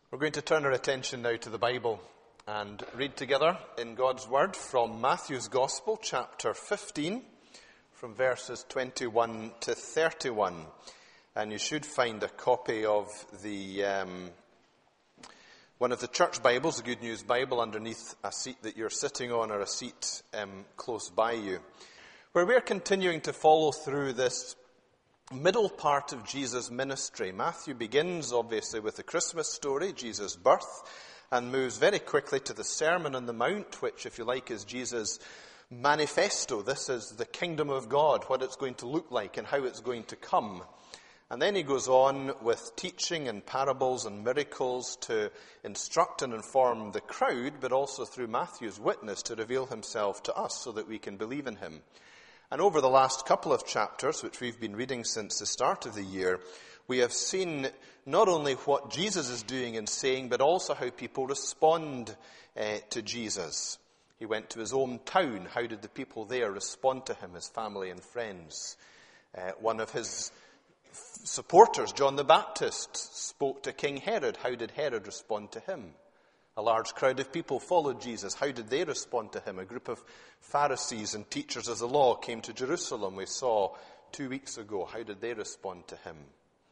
We're going to turn our attention now to the Bible and read together in God's Word from Matthew's Gospel, chapter 15, from verses 21 to 31. And you should find a copy of the one of the church Bibles, the Good News Bible, underneath a seat that you're sitting on or a seat close by you, where we're continuing to follow through this middle part of Jesus' ministry. Matthew begins, obviously, with the Christmas story, Jesus' birth, and moves very quickly to the Sermon on the Mount, which, if you like, is Jesus' manifesto. This is the kingdom of God, what it's going to look like and how it's going to come. And then he goes on with teaching and parables and miracles to instruct and inform the crowd, but also through Matthew's witness to reveal himself to us so that we can believe in him. And over the last couple of chapters, which we've been reading since the start of the year, we have seen not only what Jesus is doing and saying, but also how people respond to Jesus. He went to his own town. How did the people there respond to him, his family and friends? One of his supporters, John the Baptist, spoke to King Herod. How did Herod respond to him? A large crowd of people followed Jesus. How did they respond to him? A group of Pharisees and teachers of the law came to Jerusalem, we saw 2 weeks ago. How did they respond to him?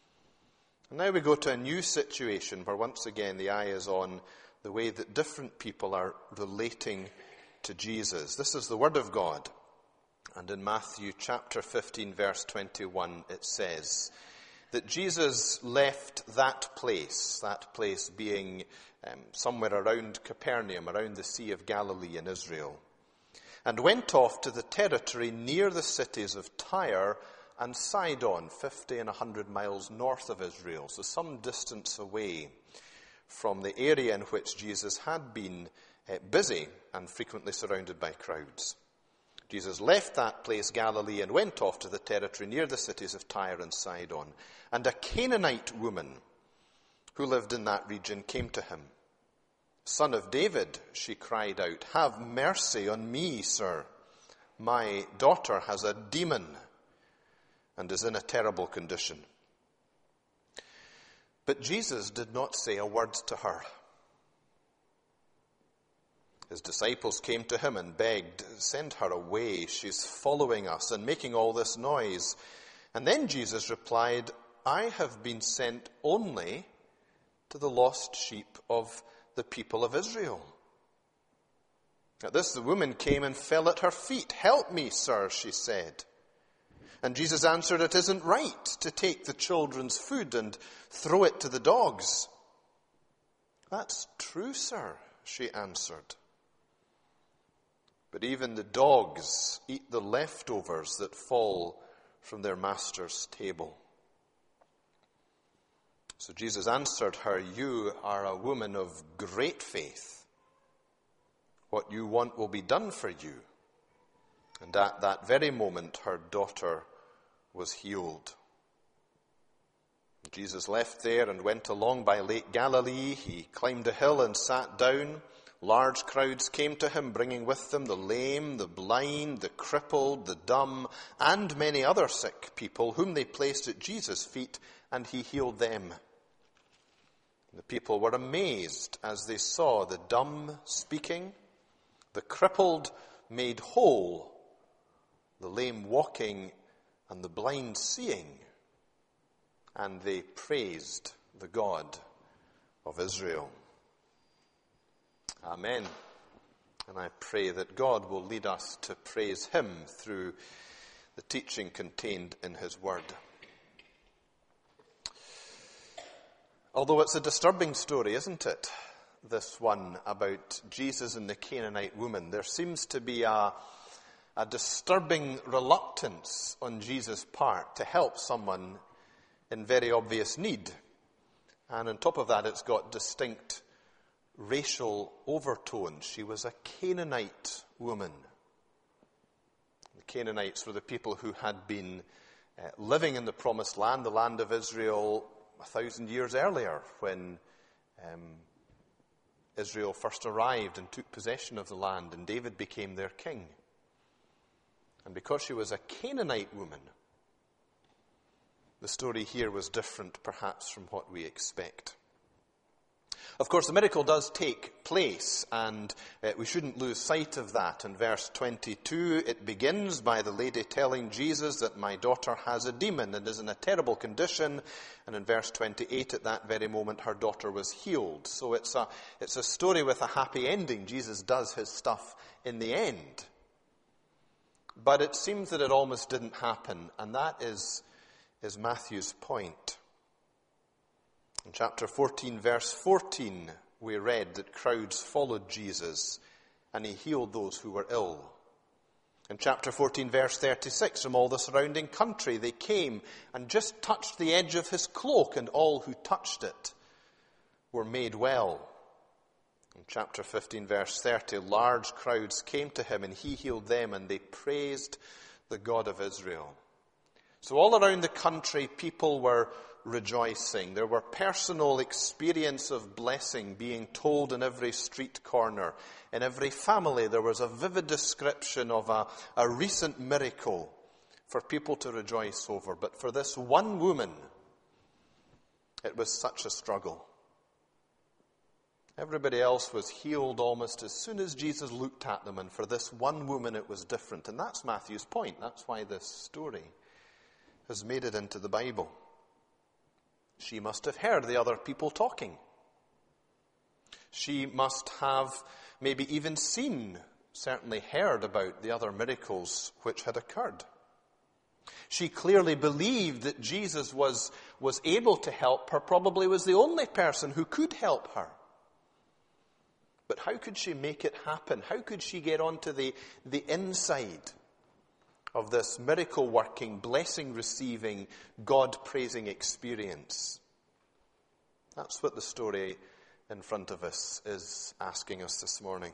And now we go to a new situation where once again the eye is on the way that different people are relating to Jesus. This is the Word of God. And in Matthew chapter 15, verse 21, it says that Jesus left that place being somewhere around Capernaum, around the Sea of Galilee in Israel, and went off to the territory near the cities of Tyre and Sidon, 50 and 100 miles north of Israel, so some distance away from the area in which Jesus had been busy and frequently surrounded by crowds. Jesus left that place, Galilee, and went off to the territory near the cities of Tyre and Sidon. And a Canaanite woman who lived in that region came to him. "Son of David," she cried out, "have mercy on me, sir. My daughter has a demon and is in a terrible condition." But Jesus did not say a word to her. His disciples came to him and begged, "Send her away. She's following us and making all this noise." And then Jesus replied, "I have been sent only to the lost sheep of the people of Israel." At this, the woman came and fell at her feet. "Help me, sir," she said. And Jesus answered, "It isn't right to take the children's food and throw it to the dogs." "That's true, sir," she answered. "But even the dogs eat the leftovers that fall from their master's table." So Jesus answered her, "You are a woman of great faith. What you want will be done for you." And at that very moment, her daughter was healed. Jesus left there and went along by Lake Galilee. He climbed a hill and sat down. Large crowds came to him, bringing with them the lame, the blind, the crippled, the dumb, and many other sick people, whom they placed at Jesus' feet, and he healed them. The people were amazed as they saw the dumb speaking, the crippled made whole, the lame walking, and the blind seeing, and they praised the God of Israel. Amen. And I pray that God will lead us to praise him through the teaching contained in his word. Although it's a disturbing story, isn't it? This one about Jesus and the Canaanite woman. There seems to be a disturbing reluctance on Jesus' part to help someone in very obvious need. And on top of that, it's got distinct racial overtones. She was a Canaanite woman. The Canaanites were the people who had been living in the promised land, the land of Israel, 1,000 years earlier when Israel first arrived and took possession of the land and David became their king. And because she was a Canaanite woman, the story here was different perhaps from what we expect. Of course, the miracle does take place, and we shouldn't lose sight of that. In verse 22, it begins by the lady telling Jesus that my daughter has a demon and is in a terrible condition. And in verse 28, at that very moment, her daughter was healed. So it's a story with a happy ending. Jesus does his stuff in the end. But it seems that it almost didn't happen, and that is Matthew's point. In chapter 14, verse 14, we read that crowds followed Jesus and he healed those who were ill. In chapter 14, verse 36, from all the surrounding country they came and just touched the edge of his cloak, and all who touched it were made well. In chapter 15, verse 30, large crowds came to him and he healed them, and they praised the God of Israel. So all around the country, people were rejoicing. There were personal experience of blessing being told in every street corner. In every family, there was a vivid description of a recent miracle for people to rejoice over. But for this one woman, it was such a struggle. Everybody else was healed almost as soon as Jesus looked at them, and for this one woman it was different. And that's Matthew's point. That's why this story has made it into the Bible. She must have heard the other people talking. She must have maybe even seen, certainly heard about the other miracles which had occurred. She clearly believed that Jesus was able to help her, probably was the only person who could help her. But how could she make it happen? How could she get onto the inside of this miracle-working, blessing-receiving, God-praising experience? That's what the story in front of us is asking us this morning.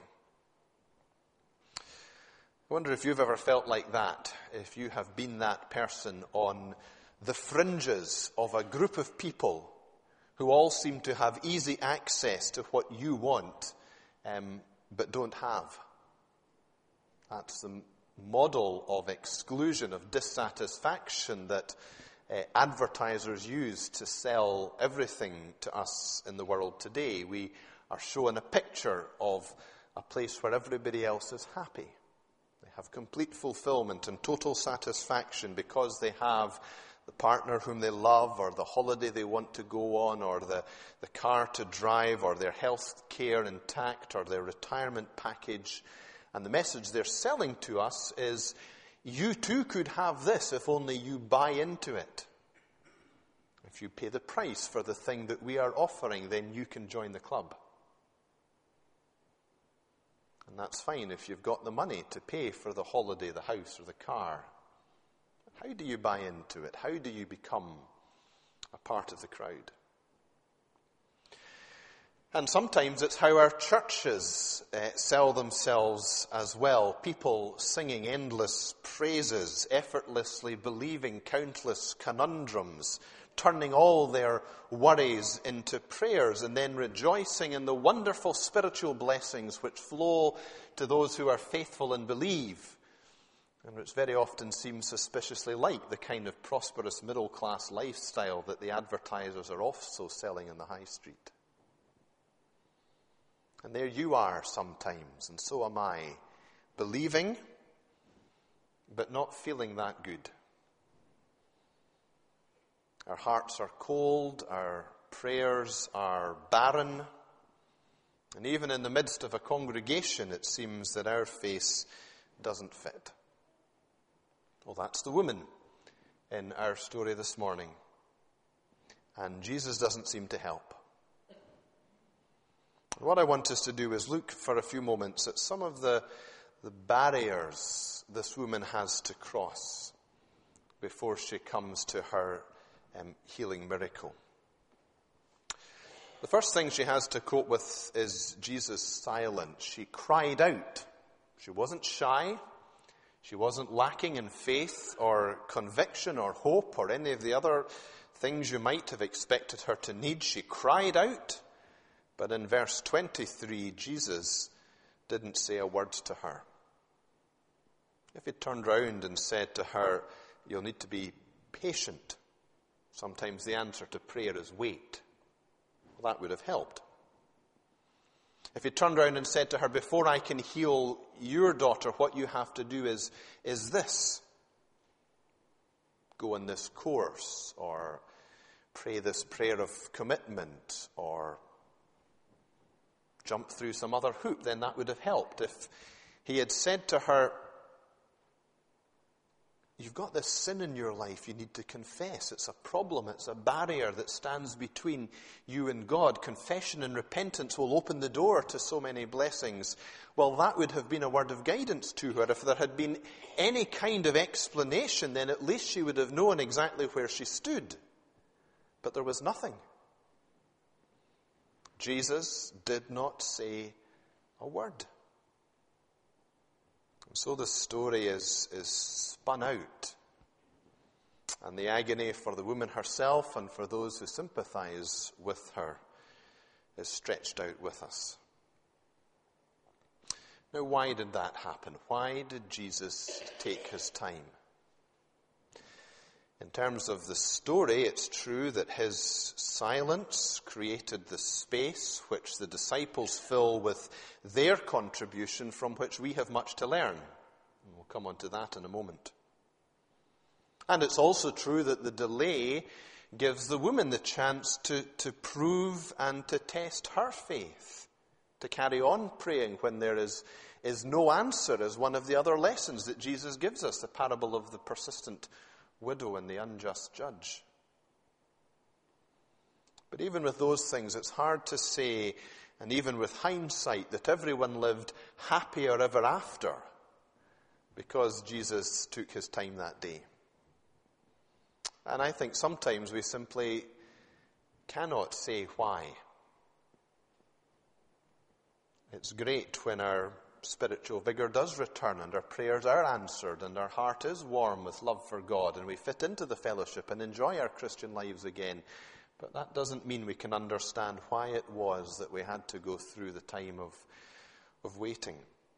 I wonder if you've ever felt like that, if you have been that person on the fringes of a group of people who all seem to have easy access to what you want, but don't have. That's the model of exclusion, of dissatisfaction that advertisers use to sell everything to us in the world today. We are shown a picture of a place where everybody else is happy. They have complete fulfillment and total satisfaction because they have the partner whom they love, or the holiday they want to go on, or the car to drive, or their health care intact, or their retirement package. And the message they're selling to us is, you too could have this if only you buy into it. If you pay the price for the thing that we are offering, then you can join the club. And that's fine if you've got the money to pay for the holiday, the house, or the car. How do you buy into it? How do you become a part of the crowd? And sometimes it's how our churches sell themselves as well. People singing endless praises, effortlessly believing countless conundrums, turning all their worries into prayers, and then rejoicing in the wonderful spiritual blessings which flow to those who are faithful and believe, and which very often seems suspiciously like the kind of prosperous middle-class lifestyle that the advertisers are also selling in the high street. And there you are sometimes, and so am I, believing, but not feeling that good. Our hearts are cold, our prayers are barren, and even in the midst of a congregation, it seems that our face doesn't fit. Well, that's the woman in our story this morning. And Jesus doesn't seem to help. What I want us to do is look for a few moments at some of the barriers this woman has to cross before she comes to her healing miracle. The first thing she has to cope with is Jesus' silence. She cried out. She wasn't shy. She wasn't lacking in faith or conviction or hope or any of the other things you might have expected her to need. She cried out. But in verse 23, Jesus didn't say a word to her. If he turned round and said to her, you'll need to be patient. Sometimes the answer to prayer is wait. Well, that would have helped. If he turned around and said to her, before I can heal your daughter, what you have to do is this. Go on this course, or pray this prayer of commitment, or jump through some other hoop, then that would have helped. If he had said to her, you've got this sin in your life you need to confess. It's a problem. It's a barrier that stands between you and God. Confession and repentance will open the door to so many blessings. Well, that would have been a word of guidance to her. If there had been any kind of explanation, then at least she would have known exactly where she stood. But there was nothing. Jesus did not say a word. So the story is spun out. And the agony for the woman herself and for those who sympathize with her is stretched out with us. Now, why did that happen? Why did Jesus take his time? In terms of the story, it's true that his silence created the space which the disciples fill with their contribution, from which we have much to learn. And we'll come on to that in a moment. And it's also true that the delay gives the woman the chance to prove and to test her faith, to carry on praying when there is no answer, as one of the other lessons that Jesus gives us, the parable of the persistent widow and the unjust judge. But even with those things, it's hard to say, and even with hindsight, that everyone lived happier ever after because Jesus took his time that day. And I think sometimes we simply cannot say why. It's great when our spiritual vigor does return and our prayers are answered and our heart is warm with love for God and we fit into the fellowship and enjoy our Christian lives again. But that doesn't mean we can understand why it was that we had to go through the time of waiting.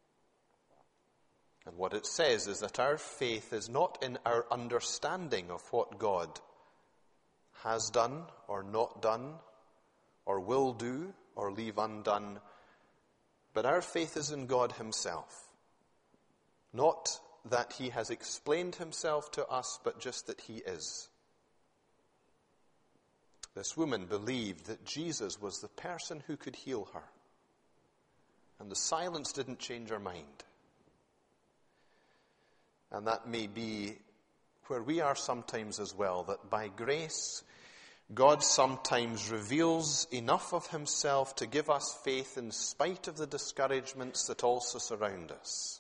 And what it says is that our faith is not in our understanding of what God has done or not done or will do or leave undone, but our faith is in God himself. Not that he has explained himself to us, but just that he is. This woman believed that Jesus was the person who could heal her. And the silence didn't change her mind. And that may be where we are sometimes as well, that by grace, God sometimes reveals enough of himself to give us faith in spite of the discouragements that also surround us.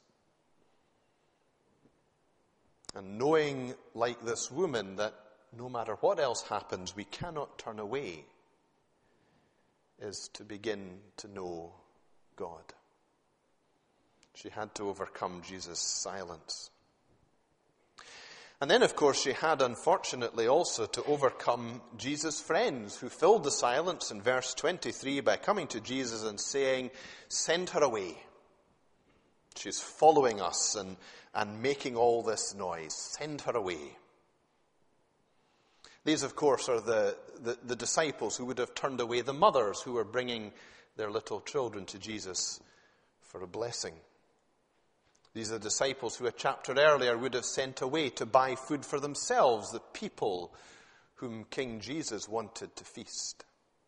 And knowing, like this woman, that no matter what else happens, we cannot turn away, is to begin to know God. She had to overcome Jesus' silence. And then, of course, she had, unfortunately, also to overcome Jesus' friends who filled the silence in verse 23 by coming to Jesus and saying, "Send her away. She's following us and making all this noise. Send her away." These, of course, are the disciples who would have turned away the mothers who were bringing their little children to Jesus for a blessing. These are the disciples who a chapter earlier would have sent away to buy food for themselves, the people whom King Jesus wanted to feast.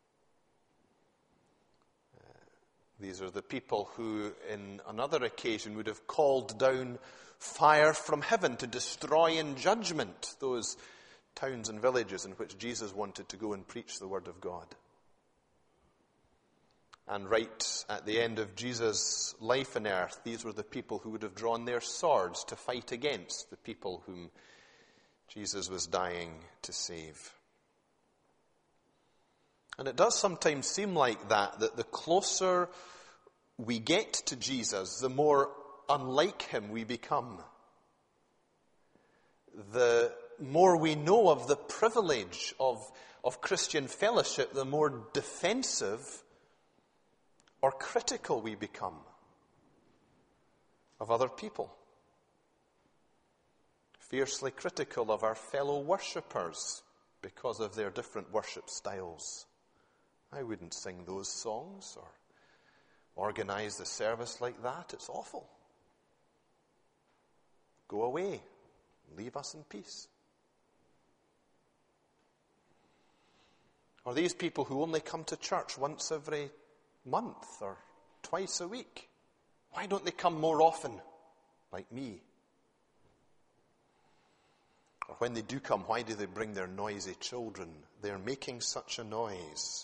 These are the people who, in another occasion, would have called down fire from heaven to destroy in judgment those towns and villages in which Jesus wanted to go and preach the word of God. And right at the end of Jesus' life on earth, these were the people who would have drawn their swords to fight against the people whom Jesus was dying to save. And it does sometimes seem like that the closer we get to Jesus, the more unlike him we become. The more we know of the privilege of Christian fellowship, the more defensive or critical we become of other people. Fiercely critical of our fellow worshippers because of their different worship styles. I wouldn't sing those songs, organize the service like that. It's awful. Go away. Leave us in peace. Or these people who only come to church once every month or twice a week. Why don't they come more often, like me? Or when they do come, why do they bring their noisy children? They're making such a noise.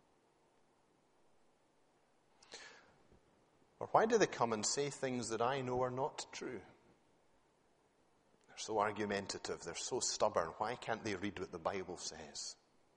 Or why do they come and say things that I know are not true? They're so argumentative, they're so stubborn. Why can't they read what the Bible says?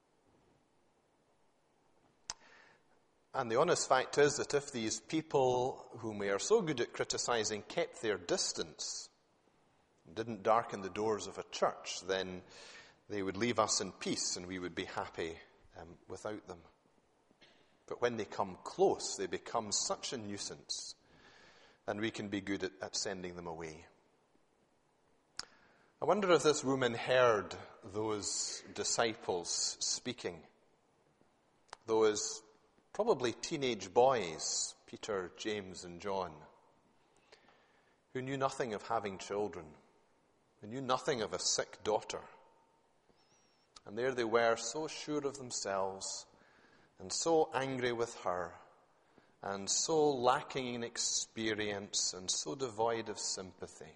And the honest fact is that if these people whom we are so good at criticizing kept their distance, didn't darken the doors of a church, then they would leave us in peace and we would be happy without them. But when they come close, they become such a nuisance, and we can be good at sending them away. I wonder if this woman heard those disciples speaking, those probably teenage boys, Peter, James, and John, who knew nothing of having children, who knew nothing of a sick daughter. And there they were, so sure of themselves, and so angry with her, and so lacking in experience, and so devoid of sympathy.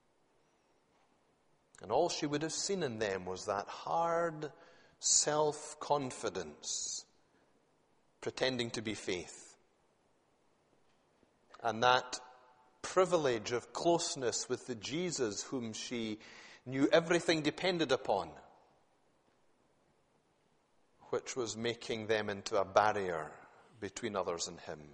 And all she would have seen in them was that hard self-confidence, pretending to be faith. And that privilege of closeness with the Jesus whom she knew everything depended upon, which was making them into a barrier between others and him.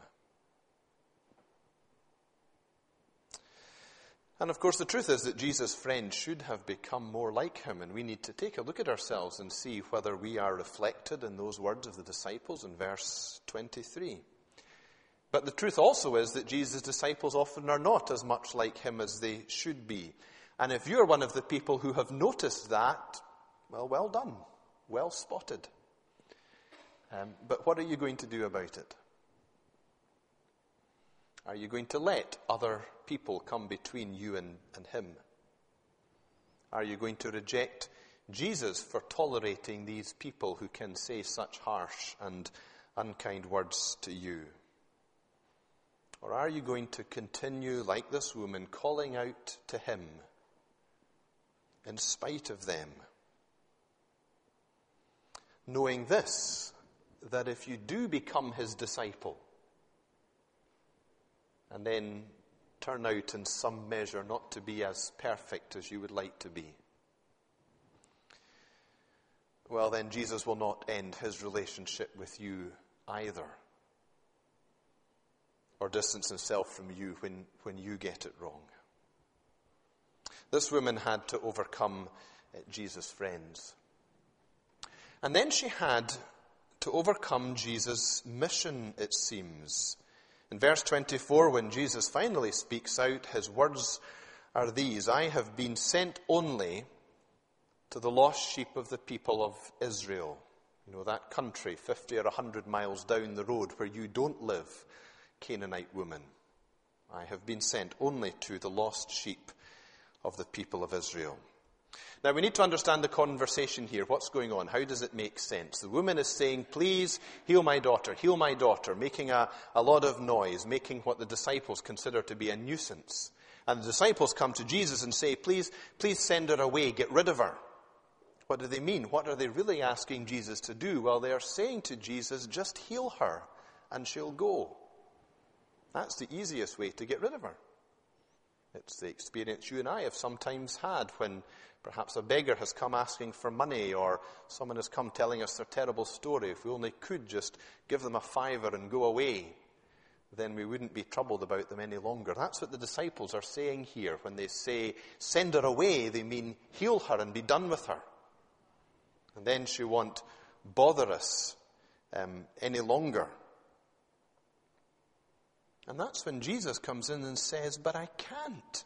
And of course, the truth is that Jesus' friends should have become more like him, and we need to take a look at ourselves and see whether we are reflected in those words of the disciples in verse 23. But the truth also is that Jesus' disciples often are not as much like him as they should be. And if you're one of the people who have noticed that, well done, well spotted. But what are you going to do about it? Are you going to let other people come between you and him? Are you going to reject Jesus for tolerating these people who can say such harsh and unkind words to you? Or are you going to continue, like this woman, calling out to him in spite of them? Knowing this, that if you do become his disciple, and then turn out in some measure not to be as perfect as you would like to be, well then Jesus will not end his relationship with you either, or distance himself from you when you get it wrong. This woman had to overcome Jesus' friends. And then she had to overcome Jesus' mission, it seems. In verse 24, when Jesus finally speaks out, his words are these: I have been sent only to the lost sheep of the people of Israel. You know, that country 50 or 100 miles down the road where you don't live, Canaanite woman. I have been sent only to the lost sheep of the people of Israel. Now, we need to understand the conversation here. What's going on? How does it make sense? The woman is saying, please heal my daughter, making a lot of noise, making what the disciples consider to be a nuisance. And the disciples come to Jesus and say, please send her away, get rid of her. What do they mean? What are they really asking Jesus to do? Well, they are saying to Jesus, just heal her and she'll go. That's the easiest way to get rid of her. It's the experience you and I have sometimes had when perhaps a beggar has come asking for money, or someone has come telling us their terrible story. If we only could just give them a $5 and go away, then we wouldn't be troubled about them any longer. That's what the disciples are saying here. When they say, send her away, they mean heal her and be done with her. And then she won't bother us any longer. And that's when Jesus comes in and says, but I can't.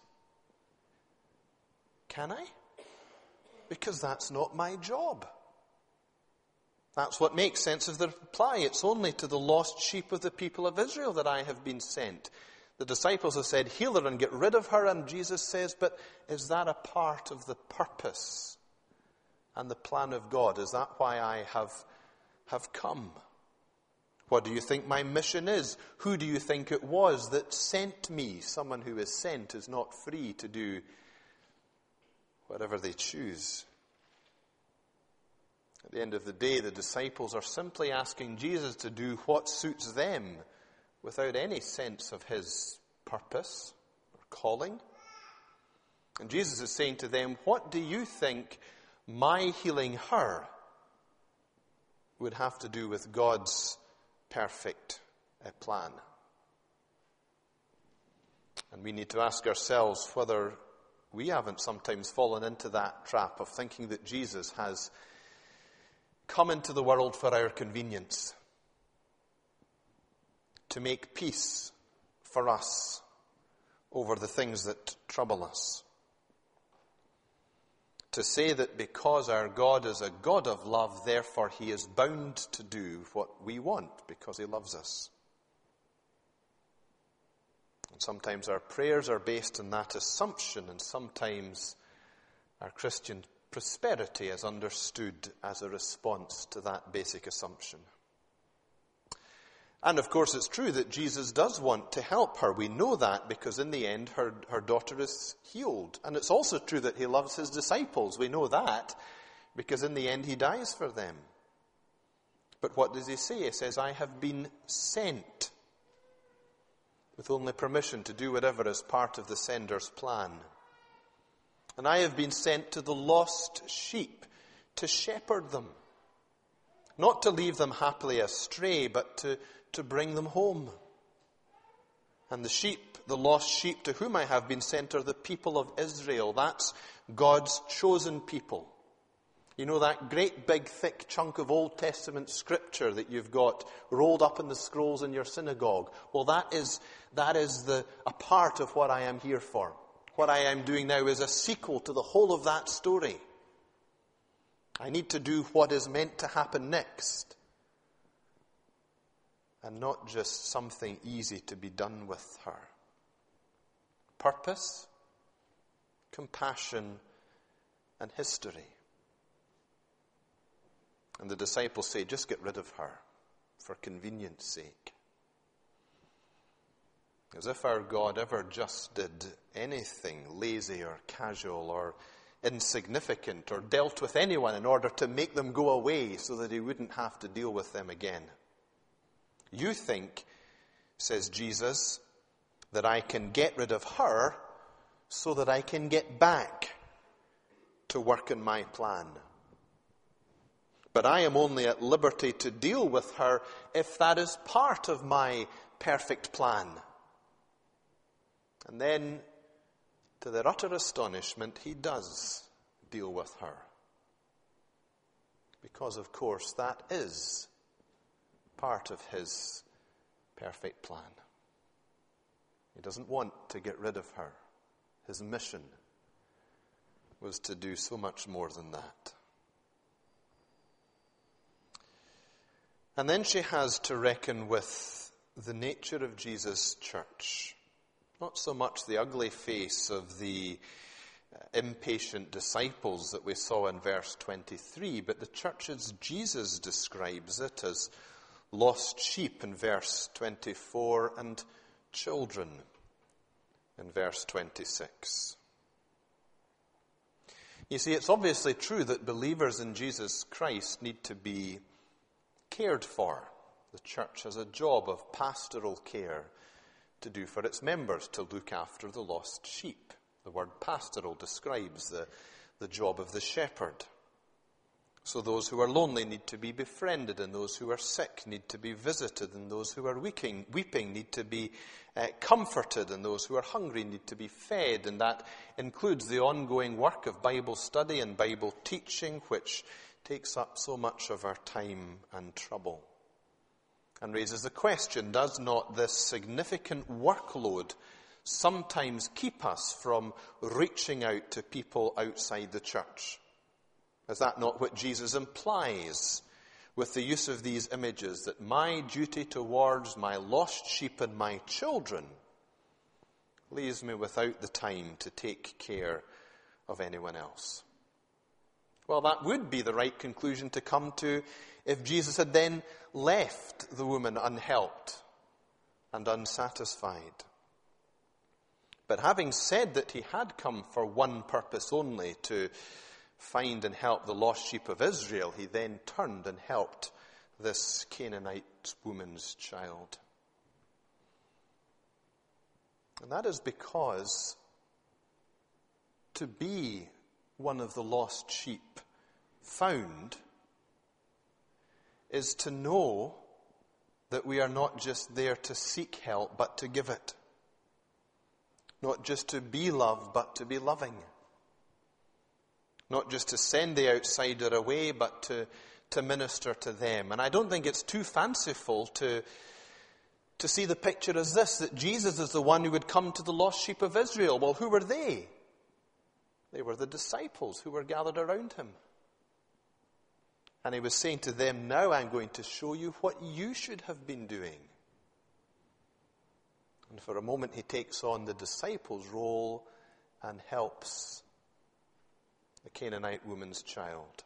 Can I? Because that's not my job. That's what makes sense of the reply. It's only to the lost sheep of the people of Israel that I have been sent. The disciples have said, heal her and get rid of her. And Jesus says, but is that a part of the purpose and the plan of God? Is that why I have come? What do you think my mission is? Who do you think it was that sent me? Someone who is sent is not free to do whatever they choose. At the end of the day, the disciples are simply asking Jesus to do what suits them without any sense of his purpose or calling. And Jesus is saying to them, what do you think my healing her would have to do with God's perfect plan? And we need to ask ourselves whether we haven't sometimes fallen into that trap of thinking that Jesus has come into the world for our convenience, to make peace for us over the things that trouble us. To say that because our God is a God of love, therefore he is bound to do what we want because he loves us. And sometimes our prayers are based on that assumption, and sometimes our Christian prosperity is understood as a response to that basic assumption. And of course it's true that Jesus does want to help her. We know that because in the end her daughter is healed. And it's also true that he loves his disciples. We know that because in the end he dies for them. But what does he say? He says, I have been sent with only permission to do whatever is part of the sender's plan. And I have been sent to the lost sheep to shepherd them. Not to leave them happily astray, but to bring them home. And the sheep, the lost sheep to whom I have been sent are the people of Israel. That's God's chosen people. You know that great big thick chunk of Old Testament scripture that you've got rolled up in the scrolls in your synagogue? Well, that is a part of what I am here for. What I am doing now is a sequel to the whole of that story. I need to do what is meant to happen next. And not just something easy to be done with her. Purpose, compassion, and history. And the disciples say, just get rid of her for convenience sake. As if our God ever just did anything lazy or casual or insignificant or dealt with anyone in order to make them go away so that he wouldn't have to deal with them again. You think, says Jesus, that I can get rid of her so that I can get back to work in my plan. But I am only at liberty to deal with her if that is part of my perfect plan. And then, to their utter astonishment, he does deal with her. Because, of course, that is part of his perfect plan. He doesn't want to get rid of her. His mission was to do so much more than that. And then she has to reckon with the nature of Jesus' church. Not so much the ugly face of the impatient disciples that we saw in verse 23, but the church as Jesus describes it, as lost sheep in verse 24 and children in verse 26. You see, it's obviously true that believers in Jesus Christ need to be cared for. The church has a job of pastoral care to do for its members, to look after the lost sheep. The word pastoral describes the job of the shepherd. So those who are lonely need to be befriended, and those who are sick need to be visited, and those who are weeping need to be comforted, and those who are hungry need to be fed. And that includes the ongoing work of Bible study and Bible teaching, which takes up so much of our time and trouble. And raises the question, does not this significant workload sometimes keep us from reaching out to people outside the church? Is that not what Jesus implies with the use of these images that my duty towards my lost sheep and my children leaves me without the time to take care of anyone else. Well, that would be the right conclusion to come to if Jesus had then left the woman unhelped and unsatisfied. But having said that he had come for one purpose only, to find and help the lost sheep of Israel, he then turned and helped this Canaanite woman's child. And that is because to be one of the lost sheep found is to know that we are not just there to seek help, but to give it. Not just to be loved, but to be loving. Not just to send the outsider away, but to minister to them. And I don't think it's too fanciful to see the picture as this, that Jesus is the one who would come to the lost sheep of Israel. Well, who were they? They were the disciples who were gathered around him. And he was saying to them, now I'm going to show you what you should have been doing. And for a moment he takes on the disciples' role and helps the Canaanite woman's child.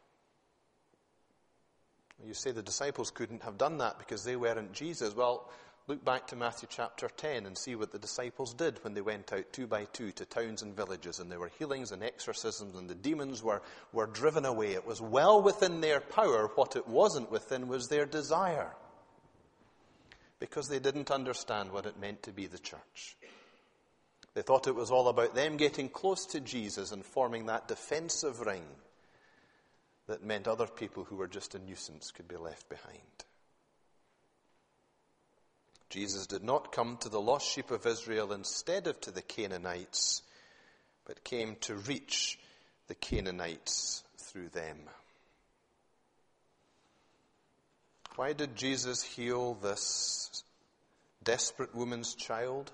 You say the disciples couldn't have done that because they weren't Jesus. Well, look back to Matthew chapter 10 and see what the disciples did when they went out 2 by 2 to towns and villages, and there were healings and exorcisms and the demons were driven away. It was well within their power. What it wasn't within was their desire, because they didn't understand what it meant to be the church. They thought it was all about them getting close to Jesus and forming that defensive ring that meant other people who were just a nuisance could be left behind. Jesus did not come to the lost sheep of Israel instead of to the Canaanites, but came to reach the Canaanites through them. Why did Jesus heal this desperate woman's child?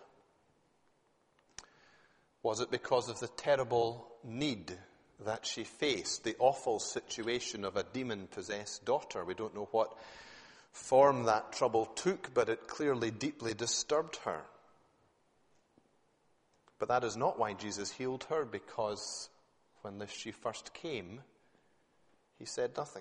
Was it because of the terrible need that she faced, the awful situation of a demon-possessed daughter? We don't know what form that trouble took, but it clearly deeply disturbed her. But that is not why Jesus healed her, because when she first came, he said nothing.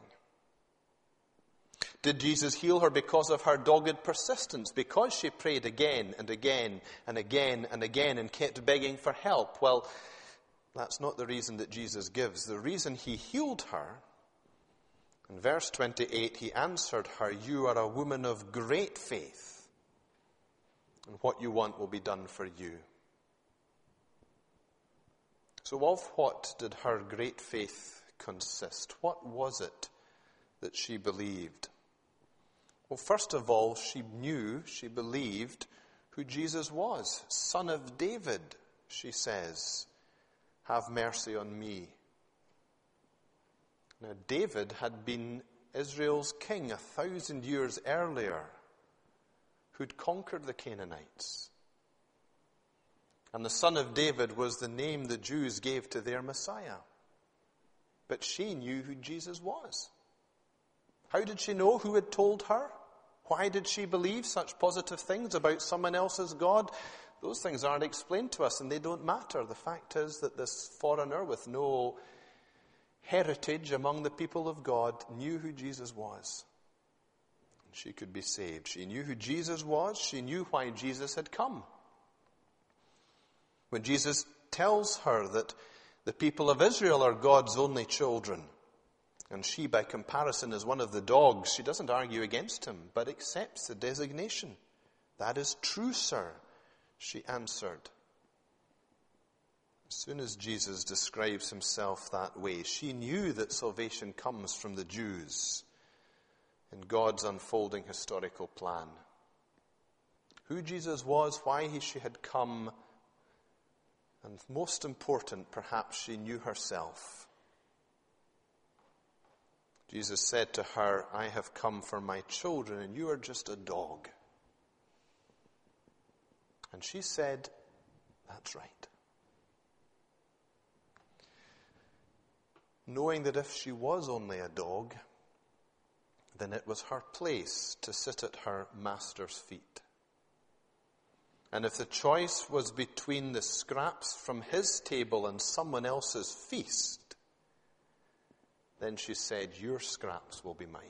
Did Jesus heal her because of her dogged persistence, because she prayed again and again and again and again and kept begging for help? Well, that's not the reason that Jesus gives. The reason he healed her, in verse 28, he answered her, "You are a woman of great faith, and what you want will be done for you." So of what did her great faith consist? What was it that she believed? Well, first of all, she believed who Jesus was. Son of David, she says, have mercy on me. Now, David had been Israel's king 1,000 years earlier, who'd conquered the Canaanites. And the son of David was the name the Jews gave to their Messiah. But she knew who Jesus was. How did she know? Who had told her? Why did she believe such positive things about someone else's God? Those things aren't explained to us, and they don't matter. The fact is that this foreigner with no heritage among the people of God knew who Jesus was. She could be saved. She knew who Jesus was. She knew why Jesus had come. When Jesus tells her that the people of Israel are God's only children, and she, by comparison, is one of the dogs, she doesn't argue against him, but accepts the designation. "That is true, sir," she answered. As soon as Jesus describes himself that way, she knew that salvation comes from the Jews in God's unfolding historical plan. Who Jesus was, why she had come, and most important, perhaps she knew herself. Jesus said to her, "I have come for my children, and you are just a dog." And she said, "That's right." Knowing that if she was only a dog, then it was her place to sit at her master's feet. And if the choice was between the scraps from his table and someone else's feast, then she said, your scraps will be mine.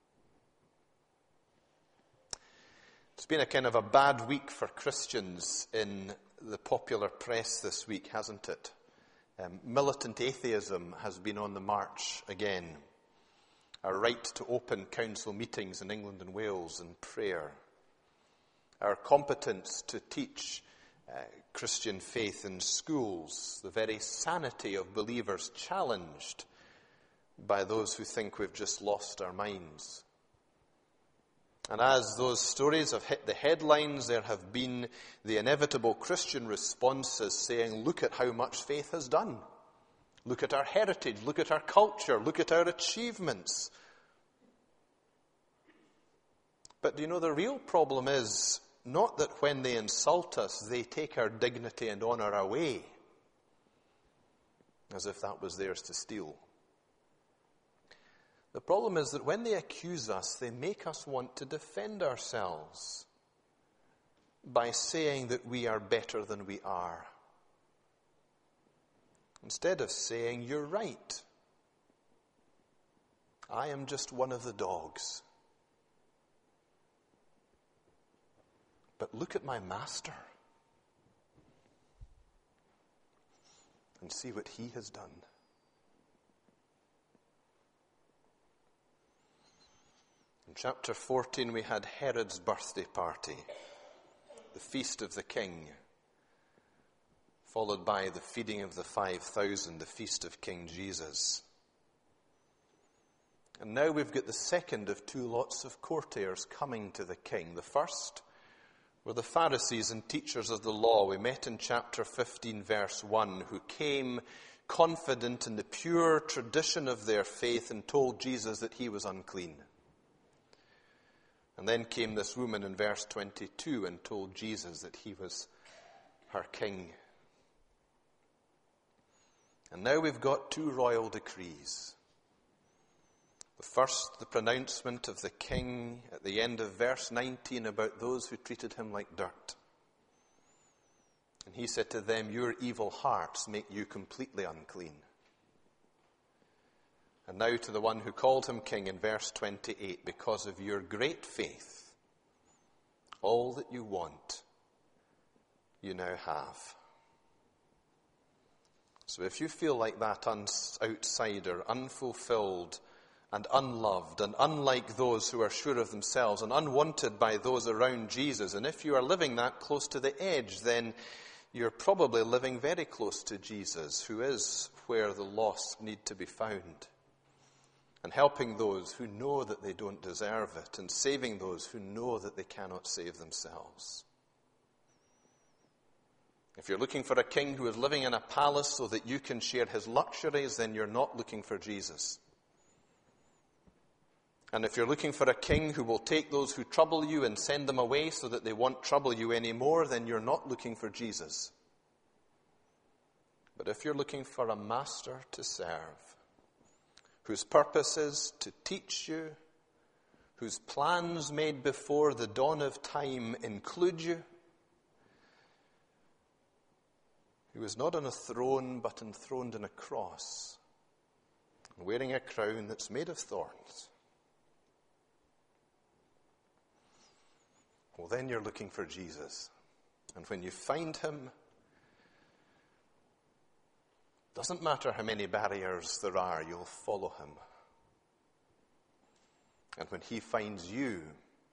It's been a kind of a bad week for Christians in the popular press this week, hasn't it? Militant atheism has been on the march again. Our right to open council meetings in England and Wales and prayer. Our competence to teach Christian faith in schools. The very sanity of believers challenged by those who think we've just lost our minds. And as those stories have hit the headlines, there have been the inevitable Christian responses saying, look at how much faith has done. Look at our heritage, look at our culture, look at our achievements. But do you know, the real problem is not that when they insult us, they take our dignity and honor away, as if that was theirs to steal. The problem is that when they accuse us, they make us want to defend ourselves by saying that we are better than we are. Instead of saying, you're right. I am just one of the dogs. But look at my master and see what he has done. In chapter 14, we had Herod's birthday party, the feast of the king, followed by the feeding of the 5,000, the feast of King Jesus. And now we've got the second of two lots of courtiers coming to the king. The first were the Pharisees and teachers of the law. We met in chapter 15, verse 1, who came confident in the pure tradition of their faith and told Jesus that he was unclean. And then came this woman in verse 22 and told Jesus that he was her king. And now we've got two royal decrees. The first, the pronouncement of the king at the end of verse 19 about those who treated him like dirt. And he said to them, your evil hearts make you completely unclean. And now to the one who called him king in verse 28, because of your great faith, all that you want, you now have. So if you feel like that outsider, unfulfilled and unloved, and unlike those who are sure of themselves, and unwanted by those around Jesus, and if you are living that close to the edge, then you're probably living very close to Jesus, who is where the lost need to be found. And helping those who know that they don't deserve it, and saving those who know that they cannot save themselves. If you're looking for a king who is living in a palace so that you can share his luxuries, then you're not looking for Jesus. And if you're looking for a king who will take those who trouble you and send them away so that they won't trouble you anymore, then you're not looking for Jesus. But if you're looking for a master to serve, whose purpose is to teach you, whose plans made before the dawn of time include you, who is not on a throne but enthroned on a cross, wearing a crown that's made of thorns, well, then you're looking for Jesus. And when you find him, doesn't matter how many barriers there are, you'll follow him. And when he finds you,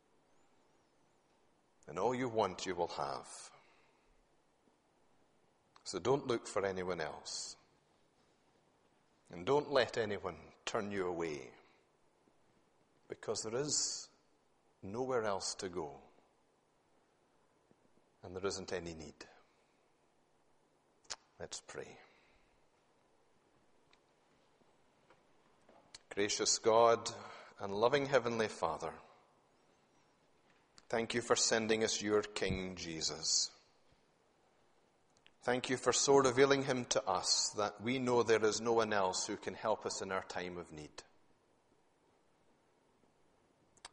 then all you want you will have. So don't look for anyone else. And don't let anyone turn you away. Because there is nowhere else to go. And there isn't any need. Let's pray. Gracious God and loving Heavenly Father, thank you for sending us your King Jesus. Thank you for so revealing him to us that we know there is no one else who can help us in our time of need.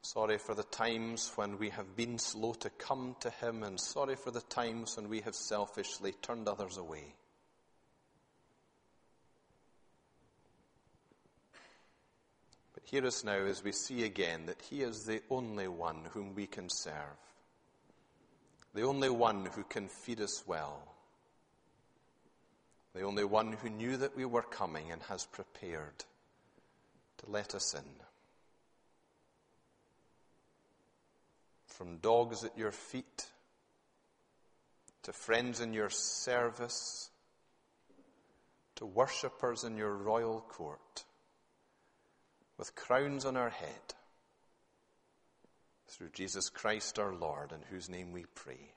Sorry for the times when we have been slow to come to him, and sorry for the times when we have selfishly turned others away. But hear us now as we see again that he is the only one whom we can serve, the only one who can feed us well, the only one who knew that we were coming and has prepared to let us in. From dogs at your feet, to friends in your service, to worshippers in your royal court, with crowns on our head, through Jesus Christ our Lord, in whose name we pray.